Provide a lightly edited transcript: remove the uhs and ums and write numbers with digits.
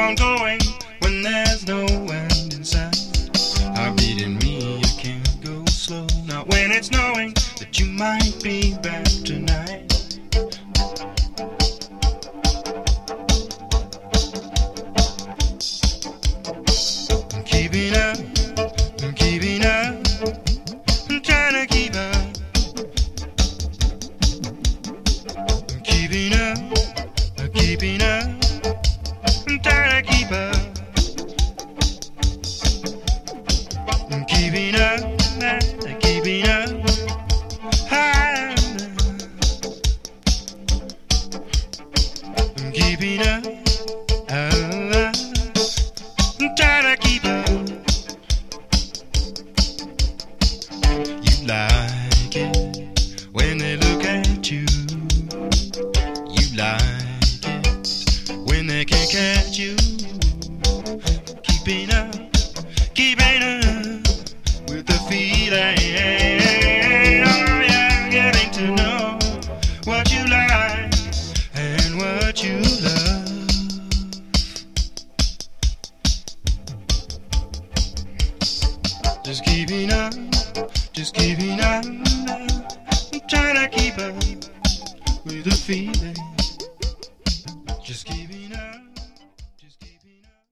on going when there's no end in sight. Heartbeat in me, I can't go slow. Not when it's knowing that you might be back tonight. I'm keeping up, I'm keeping up, I'm trying to keep up. I'm keeping up, I'm keeping up, I'm trying to keep up. I'm keeping up, I'm keeping up. I'm keeping up. I'm trying to keep up. You like it when they look at you. You like it when they can't catch you. Keeping up with the feeling. Oh yeah, getting to know what you like and what you love. Just keeping up, just keeping up. I'm trying to keep up with the feeling. Just keep